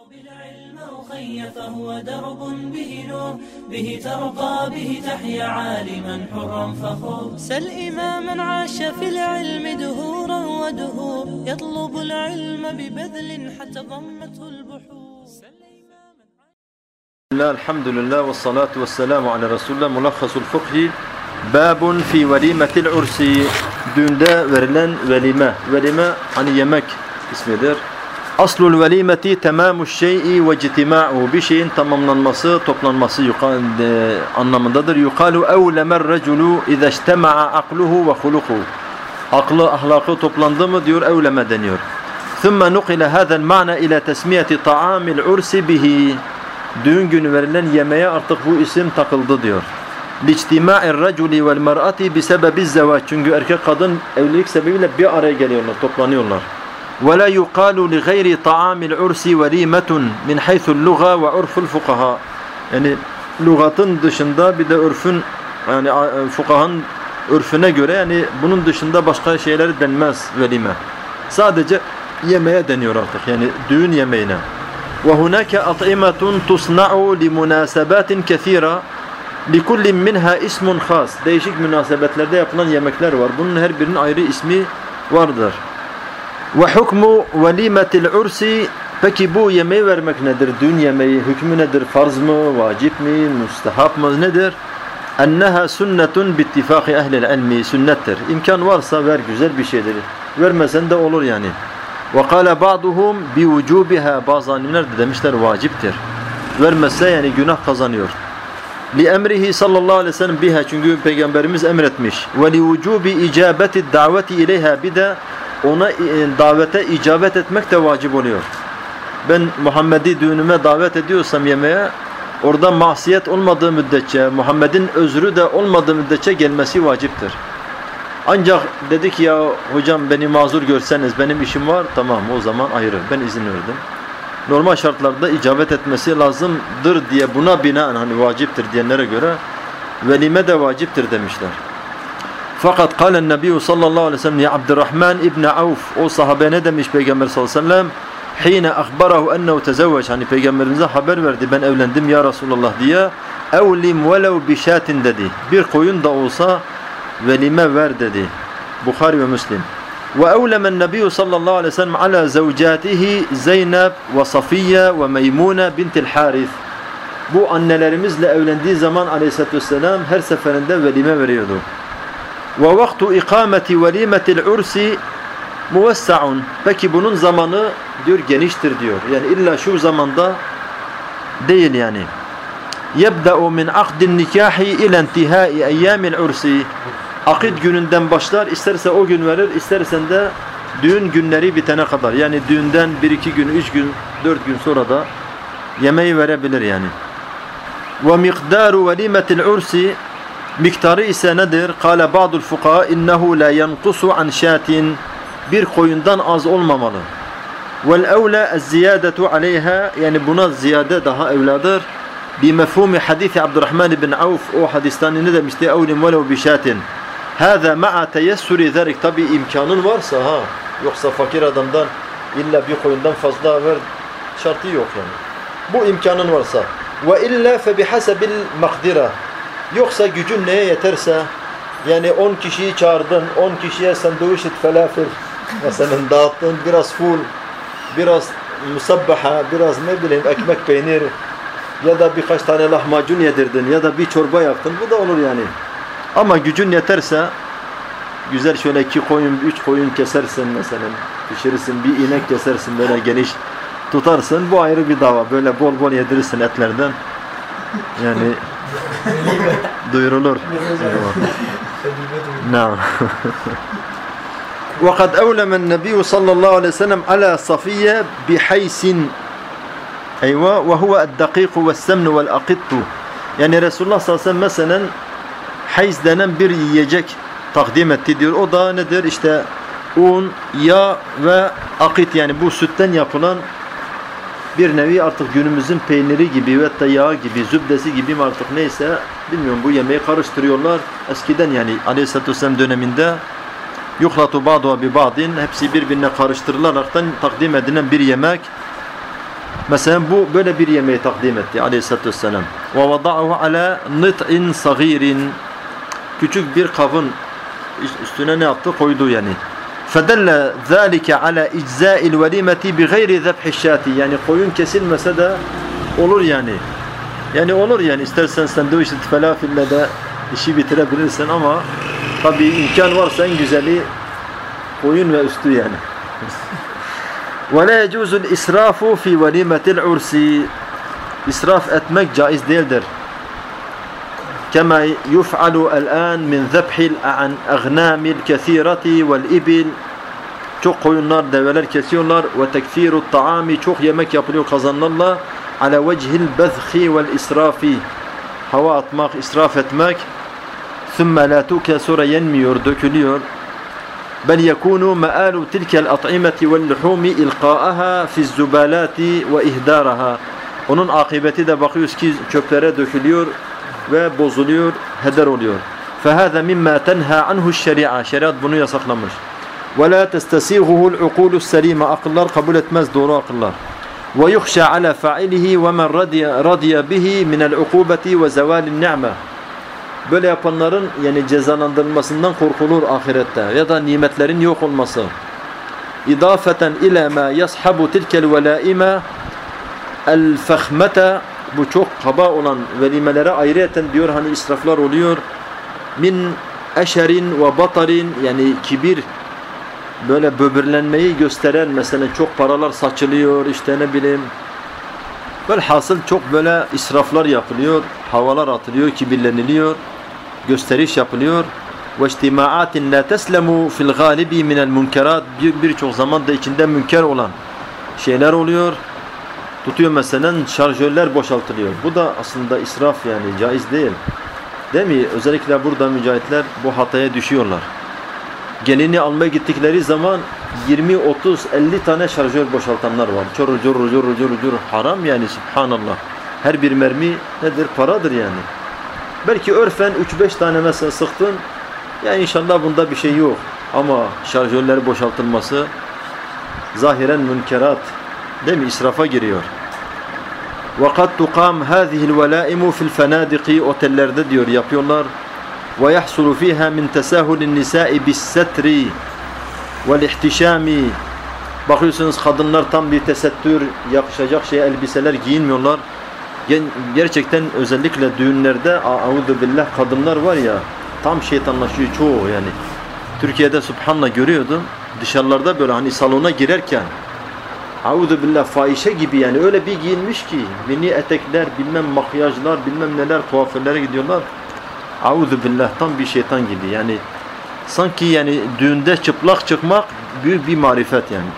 بالعلم أخي فهو درب به نور به ترقى به تحيا عالما حرا فخور سل إماما عاش في العلم دهورا ودهور يطلب العلم ببذل حتى ضمته البحور الحمد لله والصلاة والسلام على رسول الله. ملخص الفقه باب في وليمة العرس. Düğünde verilen velime. Velime hani yemek ismidir. Aslul velimeti temamuş şey'i ve citima'u. Bir şeyin tamamlanması, toplanması anlamındadır. Yukalu evlemer reculu ize ijtema'a akluhu ve hulukuhu. Aklı, ahlakı toplandı mı diyor, evleme deniyor. Thumma nukile hadal ma'na ila tesmiyeti ta'amil ursi bihi. Düğün günü verilen yemeğe artık bu isim takıldı diyor. Lictima'ir raculi vel mer'ati bisebebiz zevaç. Çünkü erkek kadın evlilik sebebiyle bir araya geliyorlar, toplanıyorlar. Ve la yuqalu li gayri ta'amil ursi velimetun min haythul lugha ve urful fuqaha. Yani lügatın dışında bir de örfün, yani fukahanın örfüne göre, yani bunun dışında başka şeyler denmez velime. Sadece yemeğe deniyor artık, yani düğün yemeğine. وهناك أطعمة تصنع لمناسبات كثيرة لكل منها اسم خاص. Değişik münasebetlerde yapılan yemekler var. Bunun her birinin ayrı ismi vardır. وحكم وليمة العرس. Peki bu yemeği vermek nedir? Düğün yemeği hükmü nedir? Farz mı? Vacip mi? Müstehap mı? Nedir? Enneha sünnetun bittifaki ehlil ilmi. Sünnettir. İmkan varsa ver, güzel bir şeydir. Vermesen de olur yani. وَقَالَ بَعْضُهُمْ بِوُجُوبِهَا. Bazı alimler de demişler vaciptir. Vermezse yani günah kazanıyor. لِأَمْرِهِ sallallahu aleyhi ve sellem biha. Çünkü Peygamberimiz emretmiş. وَلِوُجُوبِ اِجَابَةِ الدَّعْوَةِ اِلeyha. Bir de ona davete icabet etmek de vacip oluyor. Ben Muhammed'i düğünüme davet ediyorsam yemeğe, orada masiyet olmadığı müddetçe, Muhammed'in özrü de olmadığı müddetçe gelmesi vaciptir. Ancak dedik ya hocam beni mazur görseniz, benim işim var, tamam o zaman ayrı, ben izin verdim. Normal şartlarda icabet etmesi lazımdır diye buna binaen hani vaciptir diyenlere göre velime de vaciptir demişler. Fakat kâlen nebiyyü sallallahu aleyhi ve sellem ya Abdurrahman İbni Avf, o sahabe ne demiş Peygamber sallallahu aleyhi ve sellem? Hine akhbarahu ennehu tezevveç, hani Peygamberimize haber verdi, ben evlendim ya Resulullah diye. Evlim velev bişatin dedi, bir koyun da olsa velime ver dedi. Bukhari ve Müslim. Ve evlemen nebiyyü sallallahu aleyhi ve sellem ala zevcatihi Zeynep ve Safiye ve Meymune bintil Harith. Bu annelerimizle evlendiği zaman aleyhissalatü vesselam her seferinde velime veriyordu. Ve vaktu ikameti velimetil ursi muvessa'un. Peki bunun zamanı diyor geniştir diyor. Yani illa şu zamanda değil yani. Yebda'u min akdin nikahi ila intihai eyyamil ursi. Akid gününden başlar, isterse o gün verir, istersen de düğün günleri bitene kadar. Yani düğünden 1-2 gün, 3 gün, 4 gün sonra da yemeği verebilir yani. Ve miqdaru velimetil ursi. Miktarı ise nedir? Kâle ba'dul fuqaha innehu la yanqusu an şatin. Bir koyundan az olmamalı. Vel evla az-ziyadetu aleyha. Yani buna ziyade daha evladır. Bi mefhumi hadisi Abdurrahman ibn Avf, o hadisten ne demişti? Evlim velev bi şatin. Hâzâ ma'a teyessuri zerik. Tabi imkanın varsa ha. Yoksa fakir adamdan illa bir koyundan fazla ver şartı yok yani. Bu imkanın varsa. Ve illa fe bihasebil makdira. Yoksa gücün neye yeterse, yani 10 kişiyi çağırdın, 10 kişiye sandviç falafel mesela dağıttın, biraz ful, biraz musabbaha, biraz ne bileyim ekmek peynir ya da birkaç tane lahmacun yedirdin ya da bir çorba yaptın, bu da olur yani. Ama gücün yeterse güzel şöyle 2 koyun, 3 koyun kesersin mesela, pişirirsin, bir inek kesersin, böyle geniş tutarsın, bu ayrı bir dava. Böyle bol bol yedirirsin etlerden. Yani duyurulur. Naam. وَقَدْ أَوْلَمَ النَّبِيُّ صَلَّى اللّٰهُ عَلَيْهِ وسلم عَلَى صَفِيَّ بِحَيْسٍ وَهُوَ الدَّقِيقُ وَالسَّمْنُ وَالْأَقِطُّ. Yani Resulullah sallallahu aleyhi ve sellem mesela hayz denen bir yiyecek takdim etti diyor. O da nedir? İşte un, yağ ve akit, yani bu sütten yapılan bir nevi artık günümüzün peyniri gibi ve yağı gibi, zübdesi gibi mi artık neyse bilmiyorum, bu yemeği karıştırıyorlar. Eskiden yani aleyhissalatü vesselam döneminde yuhlatu ba'duha bi ba'din, hepsi birbirine karıştırılaraktan takdim edilen bir yemek. Mesela bu böyle bir yemeği takdim etti aleyhissalatü vesselam. Ve vada'ahu ala nit'in sagirin. Küçük bir kabın üstüne ne yaptı? Koydu yani. فَدَلَّ ذَٰلِكَ عَلَى اِجْزَاءِ الْوَلِيمَةِ بِغَيْرِ ذَبْحِ الشَّاتِ. Yani koyun kesilmese de olur yani. Yani olur yani. İstersen sandviç falafille de işi bitirebilirsin ama tabi imkan varsa en güzeli koyun ve üstü yani. وَلَا يَجُوزُ الْاِسْرَافُ فِي وَلِيمَةِ الْعُرْسِ. İsraf etmek caiz değildir. كما يفعل الآن من ذبح الأغنام الكثيرة والإبل. Çok koyunlar, develer kesiyorlar ve tekfiru taami, çok yemek yapılıyor, kazanırlar. Ala vechil bezhi vel israfi. Hava atmak, israf etmek. Thumma la tuke, sonra yenmiyor, dökülüyor. Bel yekunu ma'alu tilkel at'imeti vel luhumi ilqa'aha fi's zubalati ve ihdaraha. Onun akıbeti de bakıyoruz ki çöplere dökülüyor ve bozuluyor, heder oluyor. فَهَذَا مِمَّا تَنْهَا عَنْهُ الشَّرِيعَةِ. Şeriat bunu yasaklamış. وَلَا تَسْتَسِيغُهُ الْعُقُولُ السَّلِيمَ. Akıllar kabul etmez, doğru akıllar. وَيُخْشَى عَلَى فَاعِلِهِ وَمَنْ رَضِيَ بِهِ مِنَ الْعُقُوبَةِ وَزَوَالِ النِّعْمَةِ. Böyle yapanların yani cezalandırılmasından korkulur ahirette ya da nimetlerin yok olması. İdafeten ila ma yashabu tilkel velaime el fahmete. Bu çok kaba olan velimelere ayrıyeten diyor hani israflar oluyor. Min eşerin ve batarin, yani kibir, böyle böbürlenmeyi gösteren, mesela çok paralar saçılıyor, işte ne bileyim. Velhasıl çok böyle israflar yapılıyor, havalar atılıyor, kibirleniliyor, gösteriş yapılıyor. Ve ihtimaatin la teslemu fil galibi minel munkerat. Birçok zaman da içinde münker olan şeyler oluyor. Tutuyor mesela şarjörler boşaltılıyor. Bu da aslında israf, yani caiz değil. Değil mi? Özellikle burada mücahitler bu hataya düşüyorlar. Gelini almaya gittikleri zaman 20, 30, 50 tane şarjör boşaltanlar var. Cor. Haram yani, subhanallah. Her bir mermi nedir? Paradır yani. Belki örfen 3-5 tane mesela sıktın. Ya inşallah bunda bir şey yok. Ama şarjörler boşaltılması zahiren münkerat. Değil mi? İsrafa giriyor. وَقَدْ تُقَامْ هَذِهِ الْوَلَائِمُ فِي الْفَنَادِقِ. Otellerde diyor yapıyorlar. وَيَحْصُلُ فِيهَا مِنْ تَسَاهُلِ النِّسَاءِ بِالسَّتْرِ وَالْاِحْتِشَامِ. Bakıyorsunuz kadınlar tam bir tesettür, yakışacak elbiseler giyinmiyorlar. Gerçekten özellikle düğünlerde auzubillah kadınlar var ya, tam şeytanlaşıyor çoğu yani. Türkiye'de subhanallah görüyordum. Dışarılarda böyle hani salona girerken auzubillah fahişe gibi yani, öyle bir giyinmiş ki mini etekler, bilmem makyajlar, bilmem neler, kuaförlere gidiyorlar. Auzubillah tam bir şeytan gibi yani. Sanki yani düğünde çıplak çıkmak büyük bir marifet yani.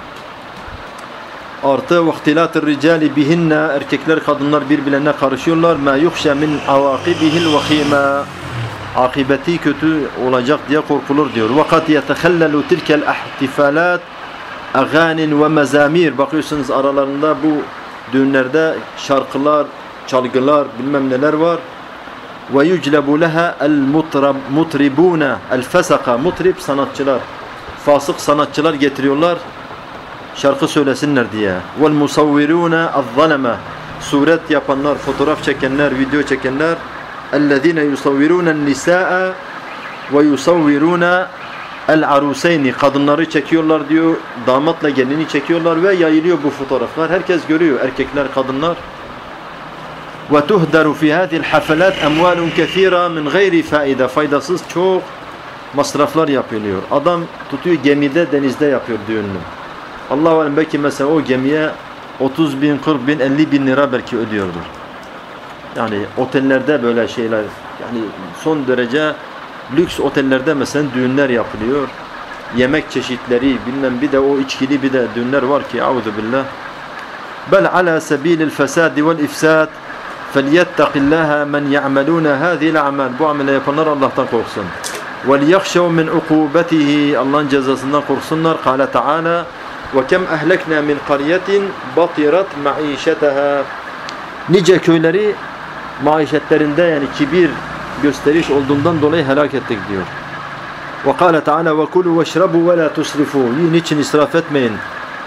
Artı vaktilat-ı ricali bihinne, erkekler kadınlar birbirlerine karışıyorlar. Ma yuhşa min avaqibihil vahima. Akıbeti kötü olacak diye korkulur diyor. Vakat yetehellelu tilkel ihtifalat aganin ve mezamir. Bakıyorsunuz aralarında bu düğünlerde şarkılar, çalgılar, bilmem neler var. Ve yuclebu leha el mutribuna el fesaka. Mutrib sanatçılar, fasık sanatçılar getiriyorlar şarkı söylesinler diye. Vel musavviruna az-zalama. Suret yapanlar, fotoğraf çekenler, video çekenler. Ellezine yusavviruna an-nisaa ve yusavviruna el-aruseyni. Kadınları çekiyorlar diyor, damatla gelini çekiyorlar ve yayılıyor bu fotoğraflar. Herkes görüyor, erkekler, kadınlar. Ve tuhdaru fi hadhihi al-hafalat amwalun kathira min gayri faida. Faydasız çok masraflar yapılıyor. Adam tutuyor gemide, denizde yapıyor düğününü. Allahu alem, belki mesela o gemiye 30 bin, 40 bin, 50 bin lira belki ödüyordur. Yani otellerde böyle şeyler, yani son derece lüks otellerde mesela düğünler yapılıyor. Yemek çeşitleri, bilmem, bir de o içkili bir de düğünler var ki auzubillah. Bel ala sabilil fesadi vel ifsad felyettaqillaha men ya'maluna hadihi'l a'mal. Bu ameli yapanlar Allah'tan korksun. Vel yakhşav min ukubatihi. Allah'ın cezasından korksunlar. Kâle Teala: ve kem ehlekna min qaryetin batirat maişetaha. Nice köyleri maişetlerinde yani kibir, gösteriş olduğundan dolayı helak ettik diyor. Ve kâle Teala: ve kulû veşrabû ve lâ tusrifû. Yiyin için israf etmeyin.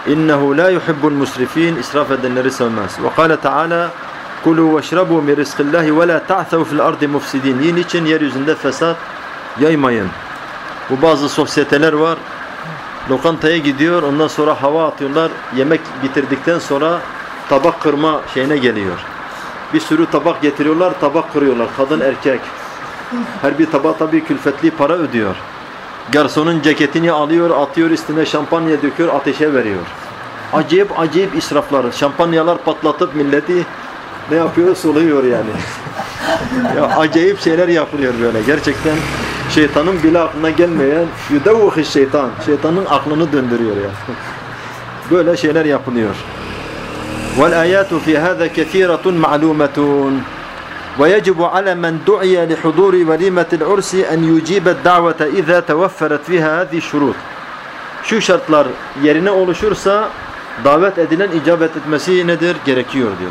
İnnehu la yuhibbul musrifin. İsraf edenleri sevmez. Ve kâle Teala kulu veşrabu min rizqillahi ve la ta'thav fil ardı mufsidin. Yiyin için yeryüzünde fesat yaymayın. Bu bazı sosyeteler var. Lokantaya gidiyor, ondan sonra hava atıyorlar. Yemek bitirdikten sonra tabak kırma şeyine geliyor. Bir sürü tabak getiriyorlar, tabak kırıyorlar. Kadın erkek. Her bir tabak tabii külfetli para ödüyor. Garsonun ceketini alıyor, atıyor, üstüne şampanya döküyor, ateşe veriyor. Acayip acayip israflar. Şampanyalar patlatıp milleti ne yapıyor? Suluyor yani. Ya acayip şeyler yapılıyor böyle. Gerçekten şeytanın bile aklına gelmeyen yudavvuhi şeytan. Şeytanın aklını döndürüyor yani. Böyle şeyler yapılıyor. وَالْآيَاتُ فِي هَذَا كَثِيرَةٌ مَعْلُومَةٌ وَيَجِبُ عَلَى مَنْ دُعِيَ لِحُضُورِ وَلِيمَةِ الْعُرْسِ أَنْ يُجِيبَ الدَّعْوَةَ إِذَا تَوَفَّرَتْ فِيهَا هَذِهِ الشُّرُوطِ. Şu şartlar yerine oluşursa davet edilen icabet etmesi nedir? Gerekiyor diyor.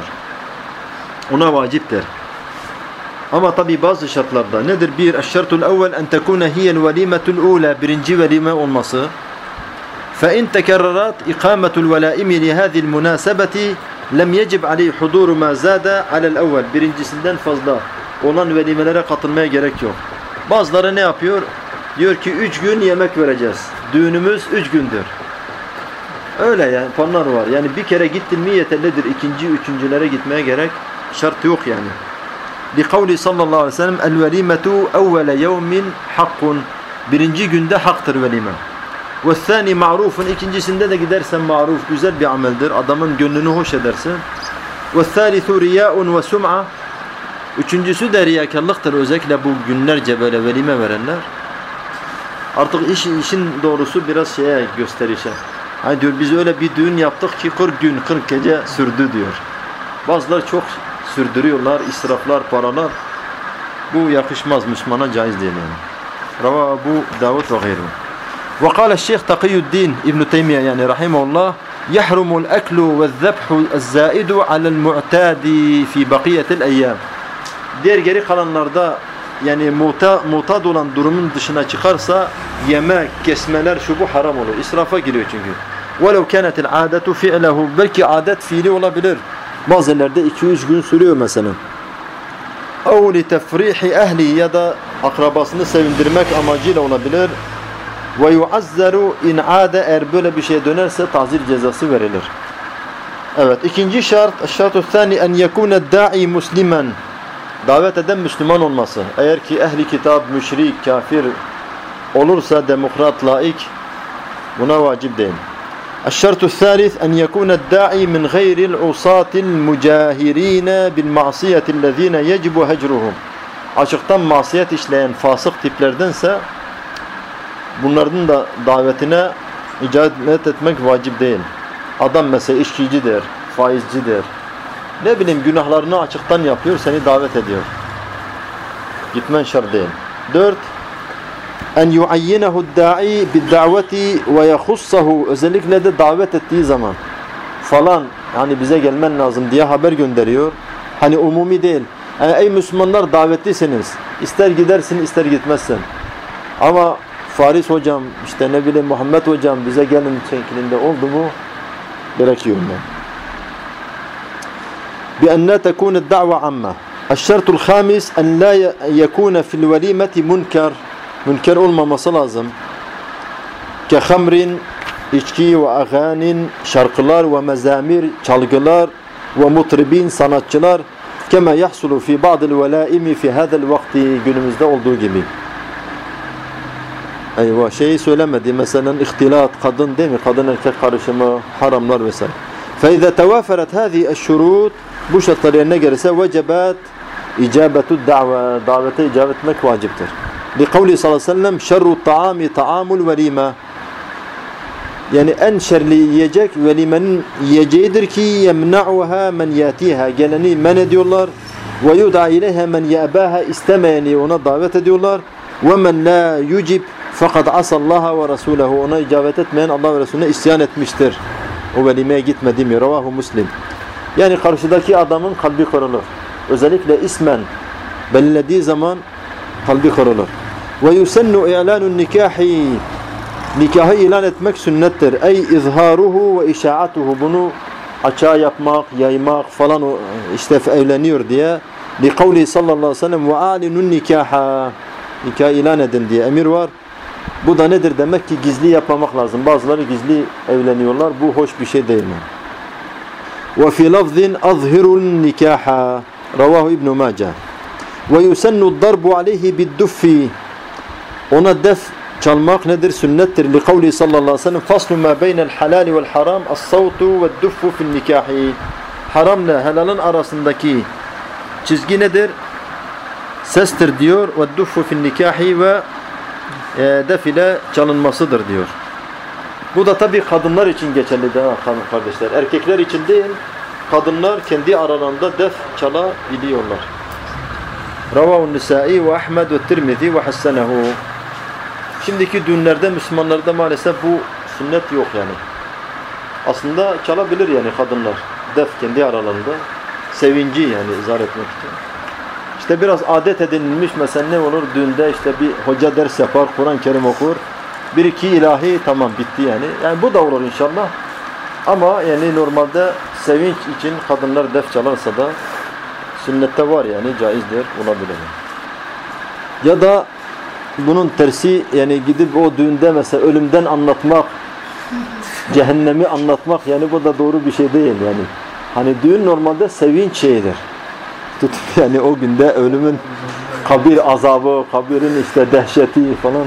Ona vaciptir. Ama tabi bazı şartlarda nedir? Bir, eşşartul evvel en tekune hiyel velimetul ula. Birinci velime olması. فَاِنْ تَكَرَّرَتْ اِقَامَةُ الْوَلَائِمِ لِهَذِي الْمُنَاسَبَةِ لَمْ يَجِبْ عَلَيْهِ حُضُورُ مَا زَادَ عَلَى الْاَوَّلِ. Birincisinden fazla olan velimelere katılmaya gerek yok. Bazıları ne yapıyor? Diyor ki 3 gün yemek vereceğiz. Düğünümüz 3 gündür. Öyle yani fanlar var. Yani bir kere gittin mi yeterlidir. İkinci, üçüncülere gitmeye gerek şart yok yani. Likavli sallallahu aleyhi ve sellem el-velimetu evvele yevmin hakkun. Birinci günde haktır velime. Ve thani ma'rufun. İkincisinde de gidersen maruf, güzel bir ameldir. Adamın gönlünü hoş edersin. Ve thalithu riya'un ve sum'a. Üçüncüsü de riyakarlıktır. Özellikle bu günlerce böyle velime verenler. Artık işin doğrusu biraz şeye gösterişe. Hani diyor biz öyle bir düğün yaptık ki 40 gün 40 gece sürdü diyor. Bazıları çok sürdürüyorlar, israflar, paralar. Bu yakışmaz, Müslümana caiz değil yani. Rava Ebu Davud ve gayru. Ve kâle Şeyh Takiyüddin İbn-i Teymiye yani rahimahullah yahrumul eklu ve zebhu ezzaidu alel mu'tadi fi bakiyetil eyyam. Diğer geri kalanlarda yani mutad olan durumun dışına çıkarsa yemek, kesmeler şu bu haram olur. İsrafa giriyor çünkü. وَلَوْ كَانَتِ الْعَادَةُ فِعْلَهُ Belki adet fiili olabilir. Bazılarda 2-3 gün sürüyor mesela. اَوْ لِتَفْرِيحِ ehli ya da akrabasını sevindirmek amacıyla olabilir. وَيُعَزَّرُ اِنْ عَادَ Eğer böyle bir şey dönerse tazir cezası verilir. Evet, ikinci şart, şart-ı thani en yekune da'i muslimen. Davet eden Müslüman olması. Eğer ki ehli kitap, müşrik, kafir olursa demokrat, laik buna vacip değil. الشرط الثالث أن يكون الداعي من غير العصاة المجاهرين بالمعصية الذين يجب هجرهم. Açıktan masiyet işleyen fasık tiplerdense bunların da davetine icabet etmek vacip değil. Adam mesela içkicidir, faizcidir. Ne bileyim günahlarını açıktan yapıyor, seni davet ediyor. Gitmen şart değil. 4. En yuayyinehu da'i bid-da'veti ve yahussahu. Özellikle de davet ettiği zaman falan hani bize gelmen lazım diye haber gönderiyor. Hani umumi değil. Yani ey Müslümanlar davetlisiniz. İster gidersin ister gitmezsin. Ama Faris hocam işte ne bileyim Muhammed hocam bize gelin şeklinde oldu mu gerekiyor mu? بأن لا تكون الدعوة عامة. الشرط الخامس أن لا يكون في الوليمة منكر olmaması lazım. كخمر içki ve ağanin şarkılar ve mezamir çalgılar ve mutribin sanatçılar كما يحصل في بعض الولائم في هذا الوقت günümüzde olduğu gibi. Eyvah şeyi söylemedi mesela ihtilat kadın değil mi? Kadın erkek karışımı haramlar vesaire. فإذا توافرت هذه الشروط bu şartlar yerine gelirse vecebat icabetu da've davete icabet etmek vaciptir. Likavli sallallahu aleyhi ve sellem şerru ta'ami ta'amul velime. Yani en şerli yiyecek velimenin yiyeceğidir ki yemna'uha men yatiha geleni men ediyorlar ve yud'a ileyha men ya'baha istemeyeni ona davet ediyorlar ve men la yucib fakat asallaha ve rasulehu ona icabet etmeyen Allah ve Resulüne isyan etmiştir. O velimeye gitmedi mi? Ravahu Müslim. Yani karşıdaki adamın kalbi kırılır. Özellikle ismen belirlediği zaman kalbi kırılır. Ve yusennu i'lanun nikahi Nikahı ilan etmek sünnettir. Ey izharuhu ve işaatuhu. Bunu açığa yapmak, yaymak falan işte evleniyor diye. Li kavli sallallahu aleyhi ve sellem ve alinun nikaha. Nikah ilan edin diye emir var. Bu da nedir? Demek ki gizli yapmamak lazım. Bazıları gizli evleniyorlar. Bu hoş bir şey değil mi? Ve fi lafzin azhirun nikaha. Ravahu İbn Mace. Ve yusennu darbu aleyhi bid-duffi. Ona def çalmak nedir? Sünnettir. Li kavli sallallahu aleyhi ve sellem faslu ma beynel halal vel haram as-savtu ve'd-duffu fi'n nikahi. Haramla helalın arasındaki çizgi nedir? Sestir diyor. Ve'd-duffu fi'n nikahi ve def ile çalınmasıdır diyor. Bu da tabii kadınlar için geçerlidir kardeşler. Erkekler için değil. Kadınlar kendi aralarında def çalabiliyorlar. Ravahu Nisai ve Ahmed ve Tirmizi ve hassenehu. Şimdiki düğünlerde Müslümanlarda maalesef bu sünnet yok yani. Aslında çalabilir yani kadınlar. Def kendi aralarında. Sevinci yani izhar etmek için. İşte biraz adet edinilmiş mesela ne olur düğünde işte bir hoca ders yapar, Kur'an-ı Kerim okur. Bir iki ilahi tamam bitti yani. Yani bu da olur inşallah. Ama yani normalde sevinç için kadınlar def çalarsa da sünnette var yani caizdir, olabilir. Ya da bunun tersi yani gidip o düğünde mesela ölümden anlatmak, cehennemi anlatmak yani bu da doğru bir şey değil yani. Hani düğün normalde sevinç şeyidir. Tutup yani o günde ölümün kabir azabı, kabirin işte dehşeti falan.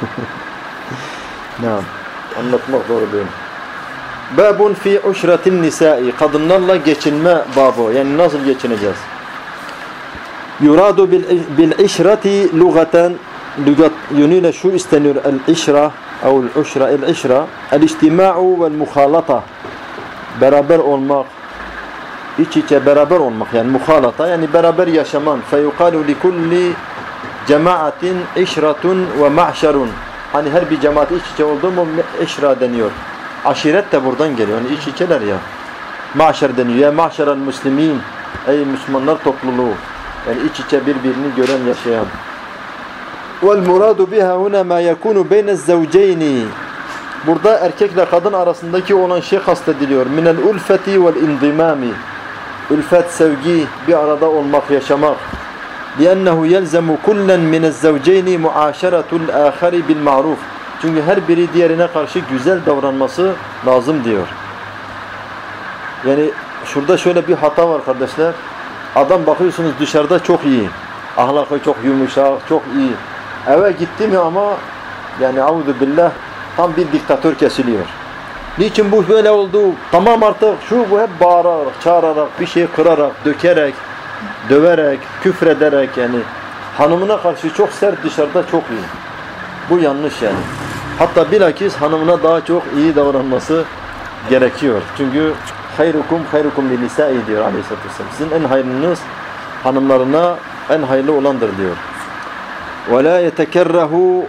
Ne anlatmak doğru değil. Babun fi uşratin nisai. Kadınlarla geçinme babı. Yani nasıl geçineceğiz? Yuradu bil işrati lugaten. Lügat yönüyle şu isteniyor. El işra el uşra el işra el istima'u vel muhalata. Beraber olmak. İç içe beraber olmak yani muhalata yani beraber yaşaman. Feyukalu li kulli cemaatin işratun ve ma'şerun. Hani her bir cemaat iç içe oldu mu işra deniyor. Aşiret de buradan geliyor. Yani iç içeler ya. Maşer deniyor. Ya maşerel muslimin. Ey Müslümanlar topluluğu. Yani iç içe birbirini gören, yaşayan. Vel muradu biha huna ma yakunu beyne'z zawceyni. Burada erkekle kadın arasındaki olan şey kastediliyor. Minel ulfeti vel indimami. Ülfet, sevgi, bir arada olmak, yaşamak. لِأَنَّهُ يَلْزَمُ كُلًّا مِنَ الزَّوْجَيْنِ مُعَاشَرَةُ الْآخَرِ بِالْمَعْرُوفِ. Çünkü her biri diğerine karşı güzel davranması lazım diyor. Yani şurada şöyle bir hata var kardeşler. Adam bakıyorsunuz dışarıda çok iyi. Ahlakı çok yumuşak, çok iyi. Eve gitti mi ama yani auzubillah tam bir diktatör kesiliyor. Niçin bu böyle oldu? Tamam artık şu bu hep bağırarak, çağırarak, bir şey kırarak, dökerek, döverek, küfrederek yani hanımına karşı çok sert, dışarıda çok iyi. Bu yanlış yani. Hatta bilakis hanımına daha çok iyi davranması gerekiyor. Çünkü hayrukum li nisai diyor Aleyhisselatü Vesselam. Sizin en hayırlınız hanımlarına en hayırlı olandır diyor. Ve la yetekerrahu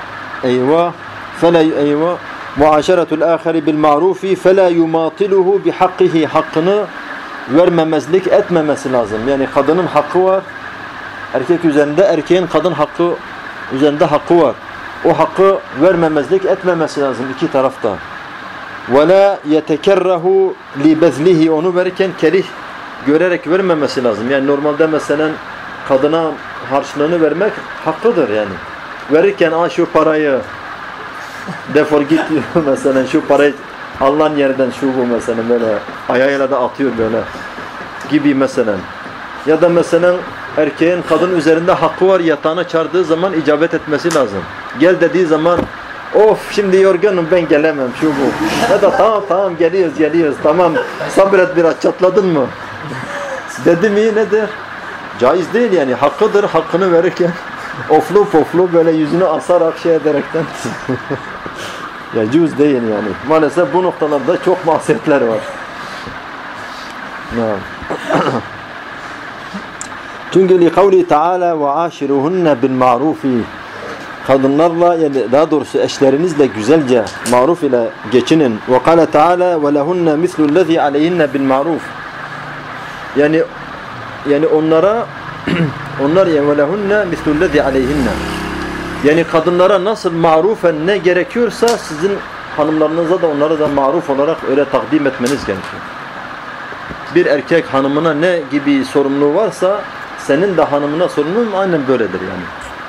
muaşeretul ahari bil ma'rufi fela yumatiluhu bi hakkihi, hakkını vermemezlik etmemesi lazım. Yani kadının hakkı var. Erkek üzerinde, erkeğin kadın hakkı üzerinde hakkı var. O hakkı vermemezlik etmemesi lazım iki tarafta. Ve la yetekerrahu li bezlihi, onu verirken kerih görerek vermemesi lazım. Yani normalde mesela kadına harçlığını vermek hakkıdır yani. Verirken şu parayı defol git diyor mesela, şu parayı Allah'ın yerden şu bu mesela böyle ayağıyla da atıyor böyle gibi mesela. Ya da mesela erkeğin kadın üzerinde hakkı var, yatağına çağırdığı zaman icabet etmesi lazım. Gel dediği zaman of şimdi yorgunum ben gelemem şu bu. Ya da tamam geliyoruz tamam sabret biraz, çatladın mı? Dedi mi nedir? Caiz değil yani, hakkıdır, hakkını verirken oflu poflu böyle yüzünü asarak şey ederekten ya cüz değil yani. Maalesef bu noktalarda çok masiyetler var. Çünkü li kavli Teala ve aşiruhunne bil ma'rufi, kadınlarla yani daha doğrusu eşlerinizle güzelce maruf ile geçinin. Ve kâle Teala ve lehunne mislullezî aleyhinne bil ma'ruf. Yani onlara onlar ya ve lehunne mislullezî aleyhinne. Yani kadınlara nasıl marufen ne gerekiyorsa sizin hanımlarınıza da onlara da maruf olarak öyle takdim etmeniz gerekiyor. Bir erkek hanımına ne gibi sorumluluğu varsa senin de hanımına sorumluluğun aynen böyledir yani.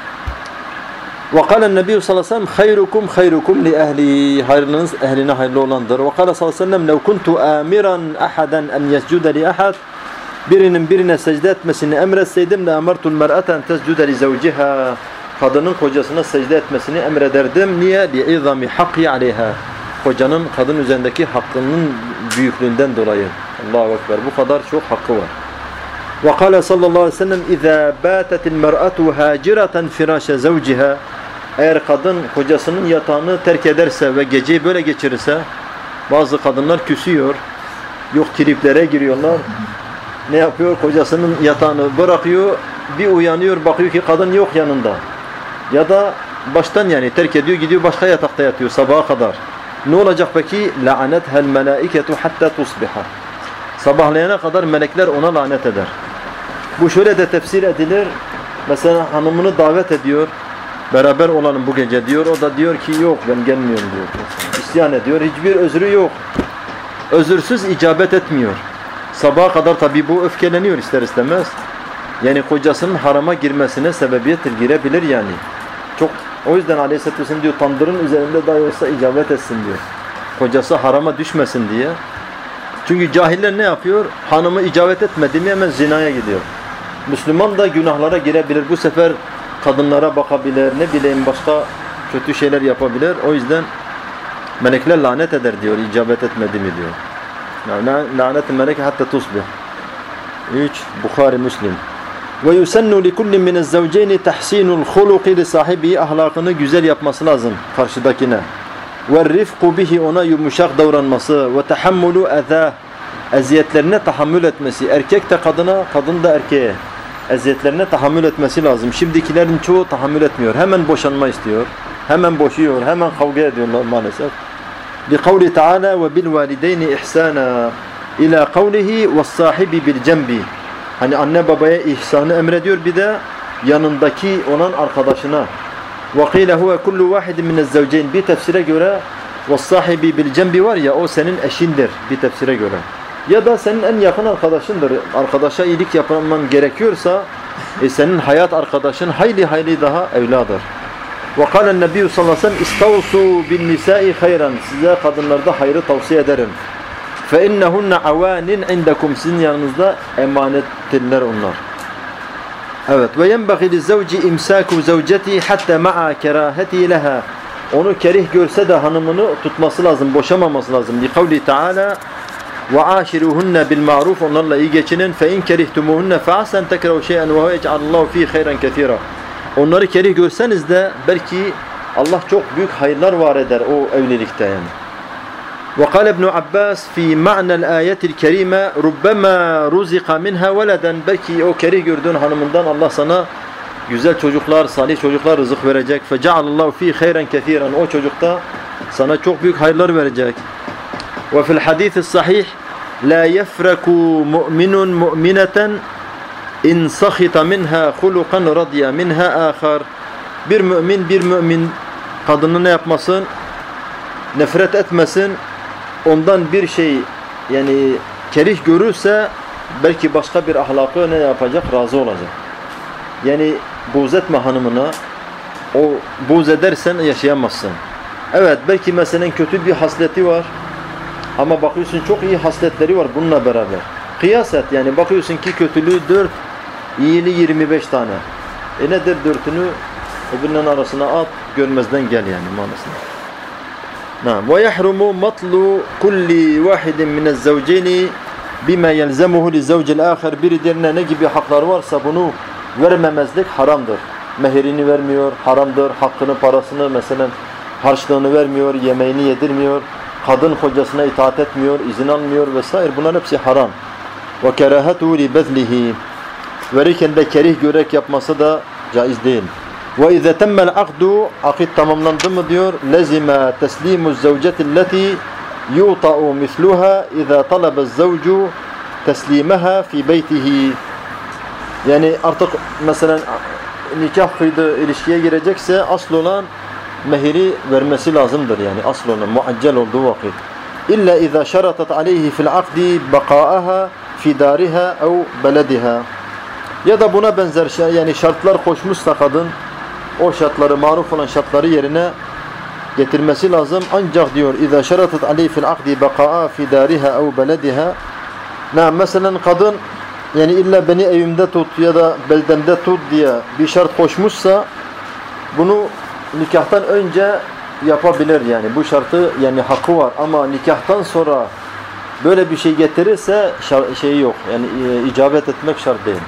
وقال النبي صلى الله عليه وسلم خيركم خيركم لأهلي hayrınız ehline hayırlı olandır. وقال sallallahu aleyhi ve sellem لو كنت آمرا أحدا أن يسجد لأحد birinin birine secde etmesini emretseydim de emertul mer'aten tescude li zevciha kadının kocasına secde etmesini emrederdim. Niye? Li'izami haqqi aleyha. Kocanın kadın üzerindeki hakkının büyüklüğünden dolayı. Allahu ekber. Bu kadar çok hakkı var. Ve kâle sallallahu aleyhi ve sellem izâ bâtetil mer'atu hâcireten firâşe zevciha eğer kadın kocasının yatağını terk ederse ve geceyi böyle geçirirse bazı kadınlar küsüyor. Yok triplere giriyorlar. Ne yapıyor? Kocasının yatağını bırakıyor. Bir uyanıyor bakıyor ki kadın yok yanında. Ya da baştan yani terk ediyor gidiyor başka yatakta yatıyor sabaha kadar. Ne olacak peki? La'anethel melâiketu hatta tusbiha. Sabahlayana kadar melekler ona lanet eder. Bu şöyle de tefsir edilir. Mesela hanımını davet ediyor. Beraber olalım bu gece diyor. O da diyor ki yok ben gelmiyorum diyor. İsyan ediyor. Hiçbir özrü yok. Özürsüz icabet etmiyor. Sabaha kadar tabi bu öfkeleniyor ister istemez. Yani kocasının harama girmesine sebebiyettir. Girebilir yani. Çok, o yüzden Aleyhisselatü Vesselam diyor tandırın üzerinde dahi olsa icabet etsin diyor. Kocası harama düşmesin diye. Çünkü cahiller ne yapıyor? Hanımı icabet etmedi mi hemen zinaya gidiyor. Müslüman da günahlara girebilir. Bu sefer kadınlara bakabilir. Ne bileyim başka kötü şeyler yapabilir. O yüzden melekler lanet eder diyor. İcabet etmedi mi diyor. Lanet-i meleke hatta tusbih. 3. Bukhari Müslim. Ve yusennu li kulli min ez-zevceyni tahsinul huluki li sahibi ahlakını güzel yapması lazım karşıdakine. Ve rifku bihi ona yumuşak davranması ve tahammulu eza eziyetlerine tahammül etmesi. Erkek de kadına, kadın da erkeğe eziyetlerine tahammül etmesi lazım. Şimdikilerin çoğu tahammül etmiyor. Hemen boşanma istiyor. Hemen boşuyor. Hemen kavga ediyorlar maalesef. لِقَوْلِ تَعَالَى وَبِالْوَالِدَيْنِ اِحْسَانًا اِلَى قَوْلِهِ وَالصَّاحِبِ بِالْجَنْبِ Hani anne babaya ihsanı emrediyor bir de yanındaki olan arkadaşına. وَقِيلَ هُوَ كُلُّ وَاحِدٍ مِنَ الزَّوْجَيْنِ Bir tefsire göre وَالصَّاحِبِ بِالْجَنْبِ var ya o senin eşindir bir tefsire göre. Ya da senin en yakın arkadaşındır. Arkadaşa iyilik yapman gerekiyorsa senin hayat arkadaşın hayli daha evladır. وقال النبي sallallahu aleyhi ve sellem istavsu bin nisa'i hayran size kadınlarda hayrı tavsiye ederim. Fe innehunne avanin indekum sizin yanınızda emanettirler onlar. Evet ve yenbaghi lizevci imsaku zevceti hatta ma'a keraheti leha onu kerih görse de hanımını tutması lazım, boşamaması lazım. Li kavli Teala ve aşiruhunne bil ma'ruf onlarla iyi geçinin fe in kerihtumuhunne fe asen tekrehu şey'en ve huve ec'alallahu fi hayran ketira. Onları kerih görseniz de belki Allah çok büyük hayırlar var eder o evlilikte yani. وقال ابن Abbas fi ma'na'l ayetil kerime rubbama ruziqa minha veladen belki o kerih gördüğün hanımından Allah sana güzel çocuklar, salih çocuklar rızık verecek. Fecealallahu fi hayran kesiran o çocukta sana çok büyük hayırlar verecek. Ve fil hadis sahih la yefraku mu'minun mu'mineten İn sahita minha hulukan radiya minha ahar. Bir mümin kadını ne yapmasın? Nefret etmesin. Ondan bir şey yani kerih görürse belki başka bir ahlakı ne yapacak? Razı olacak. Yani buğz etme hanımına. O buğz edersen yaşayamazsın. Evet belki mesela kötü bir hasleti var. Ama bakıyorsun çok iyi hasletleri var bununla beraber. Kıyas et yani bakıyorsun ki kötülüğü 4 İyiliği 25 tane. Nedir 4'ünü öbürünün arasına at, görmezden gel yani manasında. Ve yahrumu matlu kulli vahidin minez zevceyni bima yelzemuhu li zevcil ahir. Birilerine ne gibi haklar varsa bunu vermemezlik haramdır. Mehirini vermiyor, haramdır. Hakkını, parasını mesela harçlığını vermiyor, yemeğini yedirmiyor. Kadın kocasına itaat etmiyor, izin almıyor vesaire. Bunlar hepsi haram. Ve kerahetu li bezlihi. Verirken de kerih görerek yapması da caiz değil. Ve izâ temmel akdu akit tamamlandı mı diyor lezime teslimu zevcetilleti yuta'u misluha izâ talabez zevcu teslimeha fi beytihi. Yani artık mesela nikah kıydı, ilişkiye girecekse asıl olan mehiri vermesi lazımdır yani asıl olan muaccel olduğu vakit. İlla iza şaratat aleyhi fil akdi bakaaha fi dariha ev belediha. Ya da buna benzer şey yani şartlar koşmuşsa kadın o şartları maruf olan şartları yerine getirmesi lazım. Ancak diyor iza şaratat aleyhi fil akdi bakaa fi dariha ev belediha. Mesela kadın yani illa beni evimde tut ya da beldemde tut diye bir şart koşmuşsa bunu nikahtan önce yapabilir yani bu şartı yani hakkı var ama nikahtan sonra böyle bir şey getirirse şeyi yok yani icabet etmek şart değil.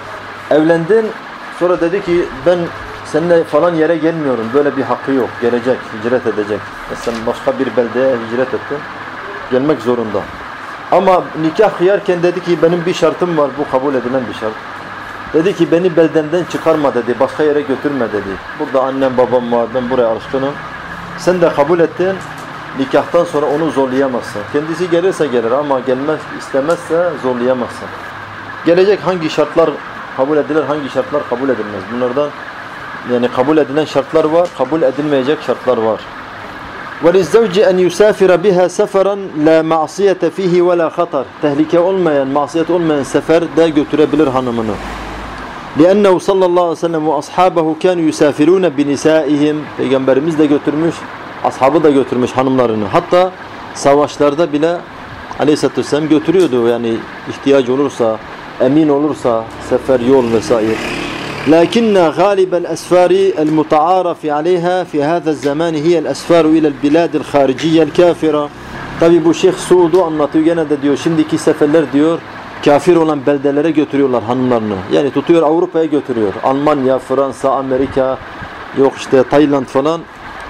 Evlendin sonra dedi ki ben seninle falan yere gelmiyorum böyle bir hakkı yok gelecek hicret edecek. Mesela başka bir beldeye hicret ettin gelmek zorunda. Ama nikah kıyarken dedi ki benim bir şartım var bu kabul edilen bir şart. Dedi ki beni beldemden çıkarma dedi başka yere götürme dedi. Burada annem babam var ben buraya alışkınım. Sen de kabul ettin nikahtan sonra onu zorlayamazsın. Kendisi gelirse gelir ama gelmez istemezse zorlayamazsın. Gelecek hangi şartlar kabul edilir hangi şartlar kabul edilmez. Bunlardan yani kabul edilen şartlar var kabul edilmeyecek şartlar var. وَلِلزَّوْجِ أَنْ يُسَافِرَ بِهَا سَفَرًا لَا مَعْصِيَةَ فِيهِ وَلَا خَطَرٍ tehlike olmayan, masiyet olmayan seferde götürebilir hanımını. لِأَنَّهُ صَلَّى اللّٰهُ عَلَيْهِ وَسَلَّمَ وَأَصْحَابَهُ كَانُوا يُسَافِرُونَ بِنِسَائِهِمْ Peygamberimiz de götürmüş, ashabı da götürmüş hanımlarını. Hatta savaşlarda bile Aleyhisselatü Vesselam götürüyordu yani ihtiyaç olursa, emin olursa, sefer, yol vesaire. لكن غالب الأسفار المتعارف عليها في هذا الزمان هي الأسفار إلى البلاد الخارجية الكافرة. Tabi bu Şeyh Suud'u anlatıyor gene de diyor şimdiki seferler diyor kafir olan beldelere götürüyorlar hanımlarını. Yani tutuyor Avrupa'ya götürüyor. Almanya, Fransa, Amerika, yok işte Tayland falan.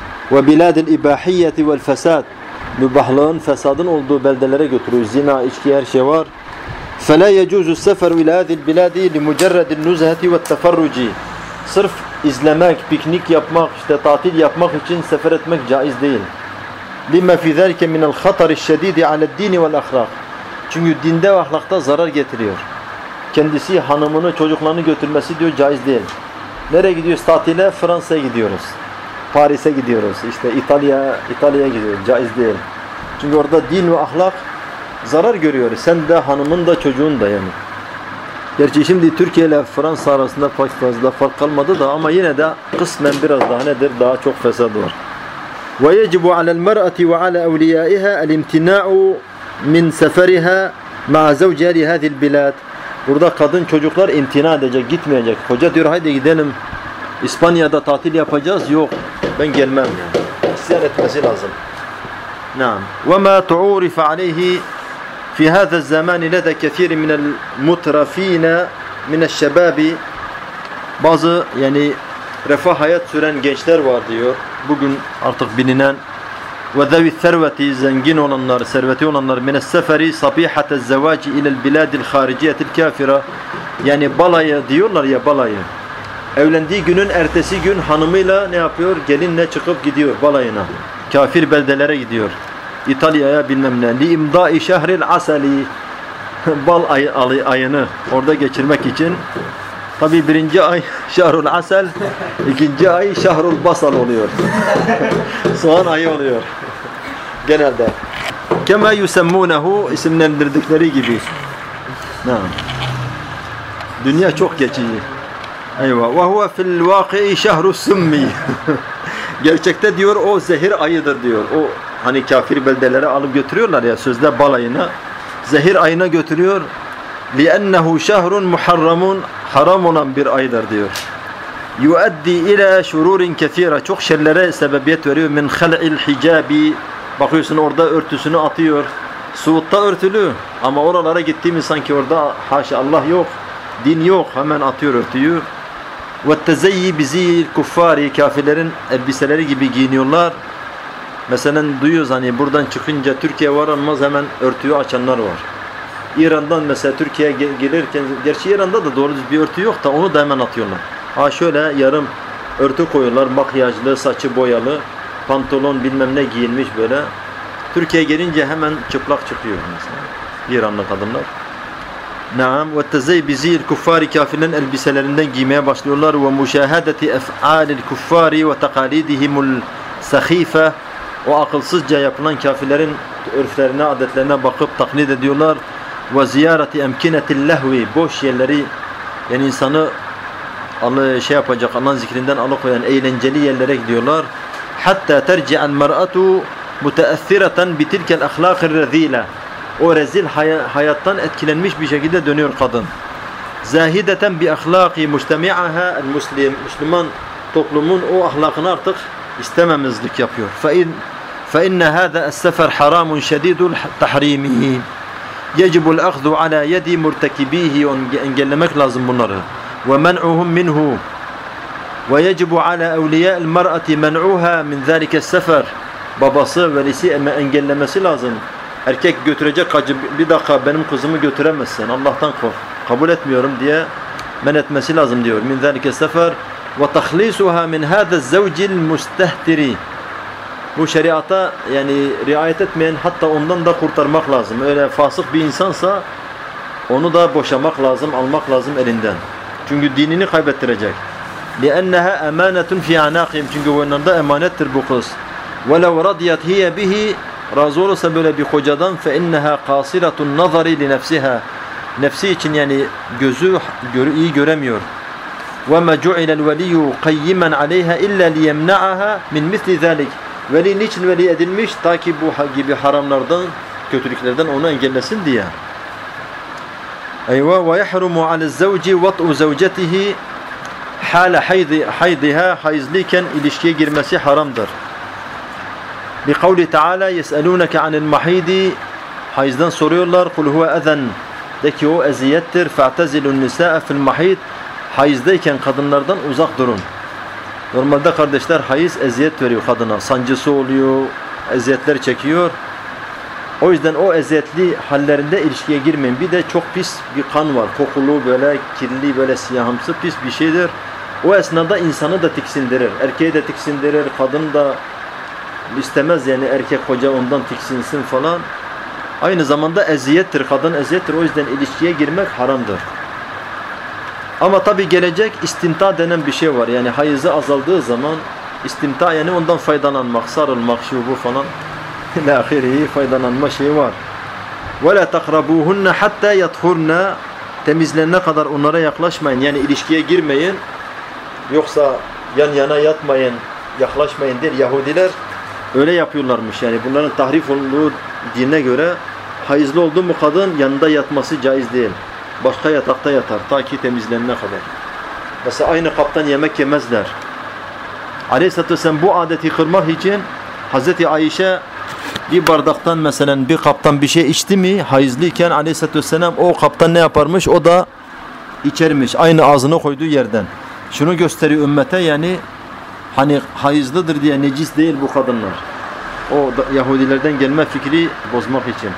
Ve biladil ibahiyeti vel fesad. Mübahlığın, fesadın olduğu beldelere götürüyor. Zina, içki her şey var. فَلَا يَجُوزُ السَّفَرُ إِلَى هَذِي الْبِلَادِ لِمُجَرَّدِ النُّزْهَةِ وَالتَّفَرُّجِ Sırf izlemek, piknik yapmak, işte tatil yapmak için sefer etmek caiz değil. لِمَّا فِي ذَلِكَ مِنَ الْخَطَرِ الشَّد۪يدِ عَلَى الدِّينِ وَالْأَخْلَاقِ Çünkü dinde ve ahlakta zarar getiriyor. Kendisi hanımını, çocuklarını götürmesi diyor caiz değil. Nereye gidiyoruz tatile? Fransa'ya gidiyoruz. Paris'e gidiyoruz. İşte İtalya'ya gidiyoruz. Caiz değil. Çünkü orada din ve ahlak zarar görüyor. Sen de hanımın da çocuğun da yani. Gerçi şimdi Türkiye ile Fransa arasında pek fazla fark kalmadı da ama yine de kısmen biraz daha nedir? Daha çok fesat var. وَيَجِبُ عَلَى الْمَرْأَةِ وَعَلَى أَوْلِيَائِهَا الْاِمْتِنَاءُ مِنْ سَفَرِهَا مَعَ زَوْجِهَا لِهَذِي الْبِلَادِ Burada kadın çocuklar imtina edecek, gitmeyecek. Hoca diyor haydi gidelim İspanya'da tatil yapacağız. Yok ben gelmem yani. İsyan etmesi lazım. نعم وما تعورف عليه في هذا الزمان لدى كثير من المترفين من الشباب bazı yani refah hayat süren gençler var diyor. Bugün artık bilinen ve zevi serveti zengin olanlar, serveti olanlar min es-seferi sabihate ez-zevaci ila el-biladil hariciyetil kafira yani balayı diyorlar ya balayı. Evlendiği günün ertesi gün hanımıyla ne yapıyor? Gelinle çıkıp gidiyor balayına. Kafir beldelere gidiyor. İtalya'ya bilmem ne. Li imdai şehril asali bal ayını orada geçirmek için. Tabi birinci ay şehrul asel, ikinci ay şehrul basal oluyor. Soğan ayı oluyor. Genelde. Kema yusemmunehu isimlendirdikleri gibi. Dünya çok geçici. Eyvah. Ve huve fil vaki'i şehrus summi. Gerçekte diyor o zehir ayıdır diyor. O hani kafir beldelere alıp götürüyorlar ya sözde balayına. Zehir ayına götürüyor. لِأَنَّهُ شَهْرٌ مُحَرَّمٌ haram olan bir aydır diyor. يُؤَدِّي إِلَى شُرُورٍ كَثِيرًا çok şerlere sebebiyet veriyor. مِنْ خَلْعِ الْحِجَابِ bakıyorsun orada örtüsünü atıyor. Suud'da örtülü ama oralara gittiğimiz sanki orada haşa Allah yok. Din yok. Hemen atıyor örtüyü. وَالتَّزَيِّ بِزِيِّ الْكُفَّارِ kafirlerin elbiseleri gibi giyiniyorlar. Mesela duyuyoruz hani buradan çıkınca Türkiye varanmaz hemen örtüyü açanlar var. İran'dan mesela Türkiye'ye gelirken, gerçi İran'da da doğru bir örtü yok da onu da hemen atıyorlar. Ha şöyle yarım örtü koyuyorlar, makyajlı, saçı boyalı, pantolon bilmem ne giyinmiş böyle. Türkiye'ye gelince hemen çıplak çıkıyor mesela İranlı kadınlar. Naam ve tezeybizi kuffari kafirlerin elbiselerinden giymeye başlıyorlar ve müşahadeti ef'alil kuffari ve takalidihimul sahife o akılsızca yapılan kafirlerin örflerine, adetlerine bakıp taklit ediyorlar ve ziyareti emkinetil lehvi boş yerleri yani insanı yapacak Allah'ın zikrinden alıkoyan eğlenceli yerlere gidiyorlar. Hatta terci'al mer'atu muteathireten bitilkel ahlakir rezile o rezil hayattan etkilenmiş bir şekilde dönüyor kadın. Zahideten bi ahlaki mujtemi'aha el muslim Müslüman toplumun o ahlakını artık istememezlik yapıyor. Fe inne hâzâ es-sefer harâmun şedîdul tahrîmi. Yecibul akhzu ala yedi murtekibihi engellemek lazım bunları. Ve men'uhum minhu. Ve yecibu ala evliyâ'il mer'ati men'uha min zâlike es-sefer. Babası, velisi engellemesi lazım. Erkek götürecek hacı bir dakika benim kızımı götüremezsin. Allah'tan kork. Kabul etmiyorum diye men etmesi lazım diyor. Min zâlike es-sefer ve tahlisuha min hâzâ zevcil mustehtiri. Bu şeriata yani riayet etmeyen hatta ondan da kurtarmak lazım. Öyle fasık bir insansa onu da boşamak lazım, almak lazım elinden. Çünkü dinini kaybettirecek. لِأَنَّهَا اَمَانَةٌ فِي عَنَاقِهِمْ Çünkü boynlarında emanettir bu kız. وَلَوْ رَضِيَتْ هِيَ بِهِ Razı olursa böyle bir kocadan فَاِنَّهَا قَاصِرَةُ النَّظَرِ لِنَفْسِهَا Nefsi için yani gözü iyi göremiyor. وَمَا جُعِلَ الْوَلِيُّ قَيِّمًا عَلَيْهَا إِلَّا لِيَمْنَعَهَا مِنْ مِثْلِ ذَلِكَ Veli niçin veli edilmiş? Ta ki bu gibi haramlardan, kötülüklerden onu engellesin diye. Eyvah ve yahrumu ale'z-zevci vat'u zevcetihi hâle haydiha hayızlıyken ilişkiye girmesi haramdır. Bi kavli Teala yes'elûneke anil mahidi hayızdan soruyorlar. Kul huve ezen de ki o eziyettir. Fe'tezilun nisâ'e fil mahid hayızdayken kadınlardan uzak durun. Normalde kardeşler hayız eziyet veriyor kadına. Sancısı oluyor, eziyetler çekiyor. O yüzden o eziyetli hallerinde ilişkiye girmeyin. Bir de çok pis bir kan var. Kokulu böyle, kirli böyle siyahımsı pis bir şeydir. O esnada insanı da tiksindirir. Erkeği de tiksindirir, kadın da istemez yani erkek koca ondan tiksinsin falan. Aynı zamanda eziyettir, kadın eziyettir. O yüzden ilişkiye girmek haramdır. Ama tabi gelecek istimta denen bir şey var. Yani hayızı azaldığı zaman istimta yani ondan faydalanmak, sarılmak, şu bu falan ilahirihi faydalanma şeyi var. وَلَا تَقْرَبُوهُنَّ حَتَّى يَطْهُرْنَا Temizlenene kadar onlara yaklaşmayın. Yani ilişkiye girmeyin. Yoksa yan yana yatmayın, yaklaşmayın der. Yahudiler öyle yapıyorlarmış. Yani bunların tahrif olduğu dinine göre hayızlı olduğu mu kadın yanında yatması caiz değil. Başka yatakta yatar ta ki temizlenene kadar. Mesela aynı kaptan yemek yemezler. Aleyhisselatü Vesselam bu adeti kırmak için Hazreti Ayşe bir bardaktan mesela bir kaptan bir şey içti mi hayızlıyken Aleyhisselatü Vesselam o kaptan ne yaparmış? O da içermiş. Aynı ağzına koyduğu yerden. Şunu gösteriyor ümmete yani hani hayızlıdır diye necis değil bu kadınlar. O Yahudilerden gelme fikri bozmak için.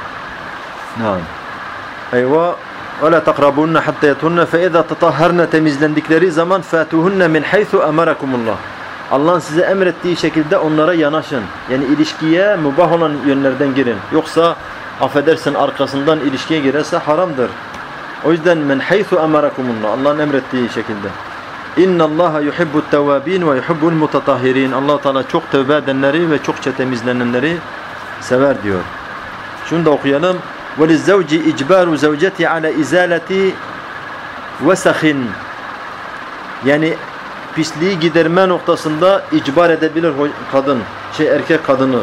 Eyvah وَلَا تَقْرَبُونَ حَتَّى يَتُهُنَّ فَاِذَا تَطَهَّرْنَ temizlendikleri zaman فَاتُهُنَّ مِنْ حَيْثُ أَمَرَكُمُ اللّٰهِ Allah'ın size emrettiği şekilde onlara yanaşın. Yani ilişkiye mübah olan yönlerden girin. Yoksa affedersin arkasından ilişkiye girerse haramdır. O yüzden مِنْ حَيْثُ أَمَرَكُمُ اللّٰه Allah'ın emrettiği şekilde. اِنَّ اللّٰهَ يُحِبُّ التَّوَّابِينَ وَيُحِبُّ الْمُتَطَهِرِينَ Allah Teala çok tövbe edenleri ve çokça temizlenenleri sever diyor. Şunu da okuyalım. وَلِلزَّوْجِ اِجْبَارُ زَوْجَتِ عَلَى اِزَالَةِ وَسَخٍ Yani pisliği giderme noktasında icbar edebilir kadın, erkek kadını.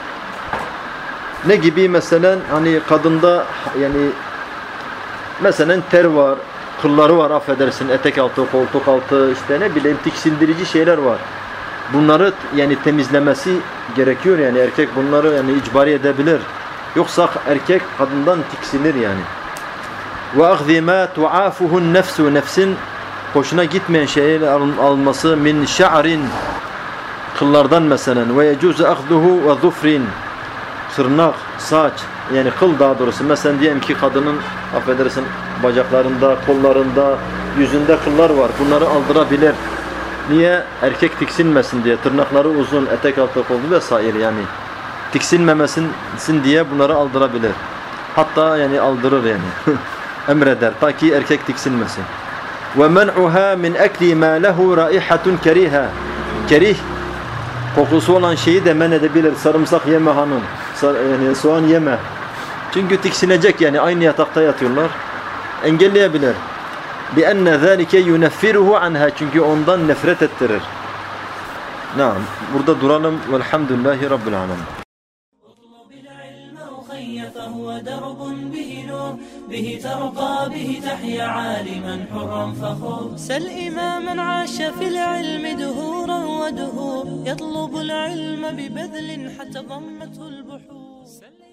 Ne gibi mesela hani kadında yani mesela ter var, kılları var affedersin, etek altı, koltuk altı işte ne bileyim tiksindirici şeyler var. Bunları yani temizlemesi gerekiyor yani erkek bunları yani icbari edebilir. Yoksa erkek kadından tiksinir yani. Ve akhzi ma tu'afuhun nefsu nefsin hoşuna gitmeyen şeyler alınması min şa'rin kıllardan mesela ve yecuzu akhduhu ve zufrin tırnak, saç yani kıl daha doğrusu. Mesela diyelim ki kadının affedersin bacaklarında, kollarında, yüzünde kıllar var. Bunları aldırabilir. Niye? Erkek tiksinmesin diye. Tırnakları uzun, etek altı kollu vesaire yani. Tiksinmemesin diye bunları aldırabilir. Hatta yani aldırır yani. emreder ta ki erkek tiksinmesin. Ve men'uha min ekli ma lehu raihatun keriha. Kerih kokusu olan şeyi de men edebilir. Sarımsak yeme hanım. Yani soğan yeme. Çünkü tiksinecek, yani aynı yatakta yatıyorlar. Engelleyebilir. لِأَنَّ ذَٰلِكَ يُنَفِّرُهُ عَنْهَا. Çünkü ondan nefret ettirir. Naam. Burada duralım. Velhamdülillahi Rabbil alemin. فهو درب به نور به ترقى به تحيا عالما حرا فخور سل إماما عاش في العلم دهورا ودهور يطلب العلم ببذل حتى ضمته البحور